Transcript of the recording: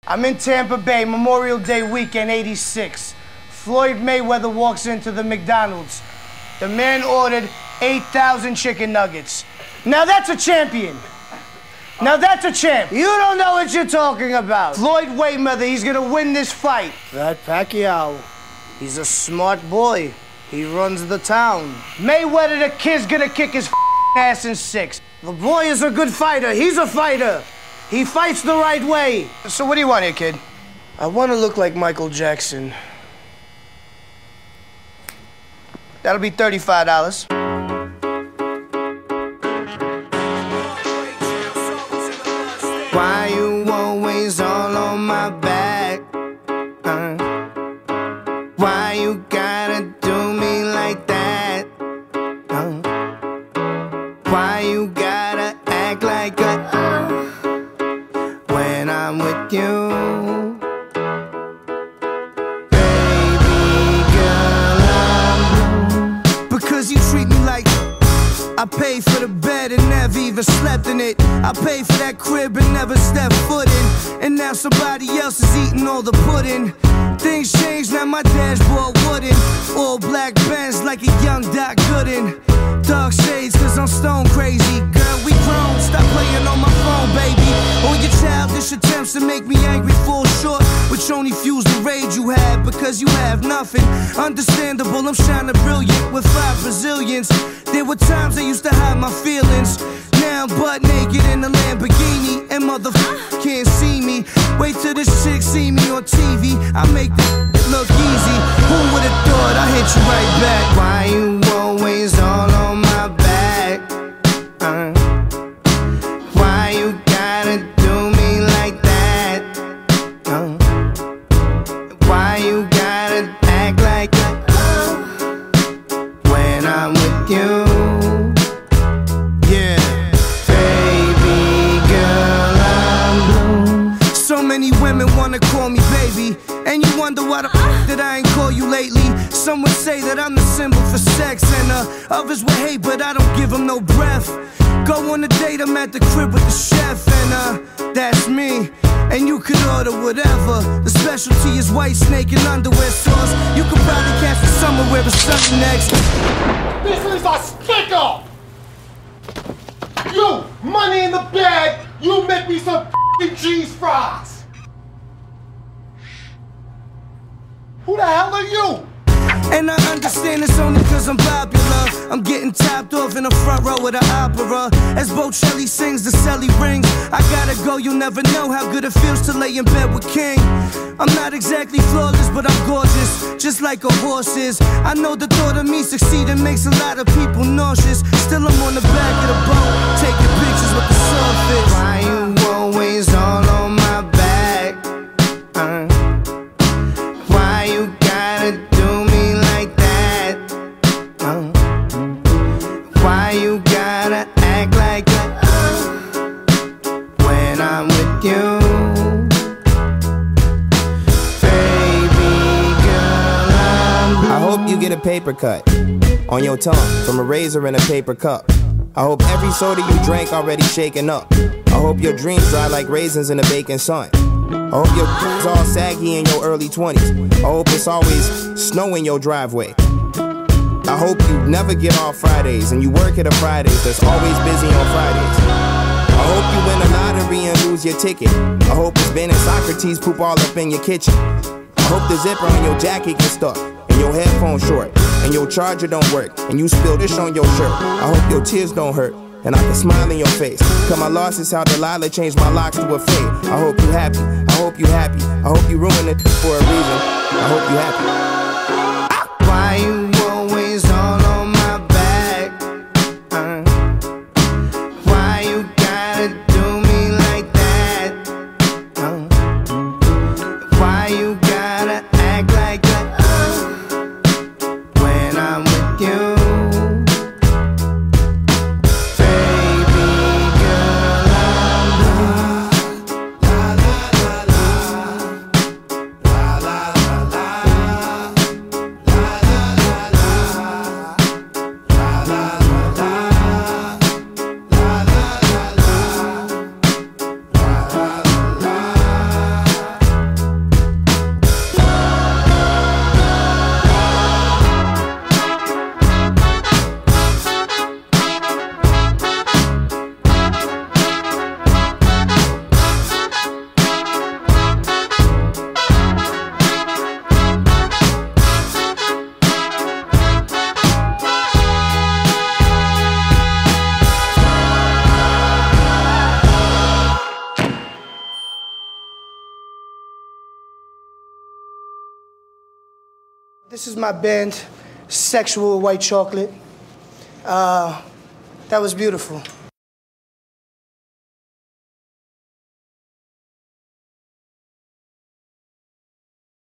I'm in Tampa Bay, Memorial Day weekend, 86. Floyd Mayweather walks into the McDonald's. The man ordered 8,000 chicken nuggets. Now that's a champion. Now that's a champ. You don't know what you're talking about. Floyd Mayweather, he's gonna win this fight. That Pacquiao, he's a smart boy. He runs the town. Mayweather, the kid's gonna kick his ass in 6. The boy is a good fighter. He's a fighter. He fights the right way. So what do you want here, kid? I want to look like Michael Jackson. That'll be $35. Why you always all on my back? Why you gotta do me like that? Why you gotta act like a when I'm with you? Baby girl, I'm blue. Because you treat me like I paid for the bed and never even slept in it. I paid for that crib and never stepped foot in. And now somebody else is eating all the pudding. Things changed, now my dashboard wooden. All black Benz like a young Doc Gooden. Dark shades cause I'm stone crazy. Girl, we grown, stop playing on my phone, baby. All your childish attempts to make me angry fall short, which only fuels the rage you have because you have nothing. Understandable, I'm shining brilliant with 5 Brazilians. There were times I used to hide my feelings. Now I'm butt naked in a Lamborghini and motherfuckers can't see me. Wait till this chick see me on TV. I make this look easy. Who would've thought I hit you right back? Why you always all on my back? Why you gotta do me like that? Why you gotta act like when I'm with you? Yeah, baby girl, I'm blue. So many women wanna call me baby, and you wonder why the that I ain't call you lately. Some would say that I'm the symbol for sex, and others would hate, but I don't give them no breath. Go on a date, I'm at the crib with the chef, and that's me. And you could order whatever. The specialty is white snake and underwear sauce. You could probably catch the summer where it's sunny next. This is a sticker! You, money in the bag, you make me some f***ing cheese fries! Who the hell are you? And I understand it's only cause I'm popular. I'm getting topped off in the front row of the opera. As Bocelli sings, the celly rings. I gotta go, you'll never know how good it feels to lay in bed with King. I'm not exactly flawless, but I'm gorgeous, just like a horse is. I know the thought of me succeeding makes a lot of people nauseous. Still I'm on the back of the boat, taking pictures with the surface. Why you always all on my back? Why you gotta do me like that? Why you gotta act like when I'm with you? Baby girl, I'm blue. I hope you get a paper cut on your tongue from a razor in a paper cup. I hope every soda you drank already shaken up. I hope your dreams dry like raisins in the baking sun. I hope your is all saggy in your early 20s. I hope it's always snow in your driveway. I hope you never get off Fridays and you work at a Fridays that's always busy on Fridays. I hope you win a lottery and lose your ticket. I hope it's Ben and Socrates poop all up in your kitchen. I hope the zipper on your jacket gets stuck and your headphones short and your charger don't work and you spill this on your shirt. I hope your tears don't hurt and I can smile in your face. Cause my loss is how Delilah changed my locks to a fade. I hope you happy, I hope you happy. I hope you ruin it for a reason. I hope you happy. Why you always all on my back? Why you gotta do me like that? Why you gotta act like when I'm with you? This is my band, Sexual White Chocolate. That was beautiful.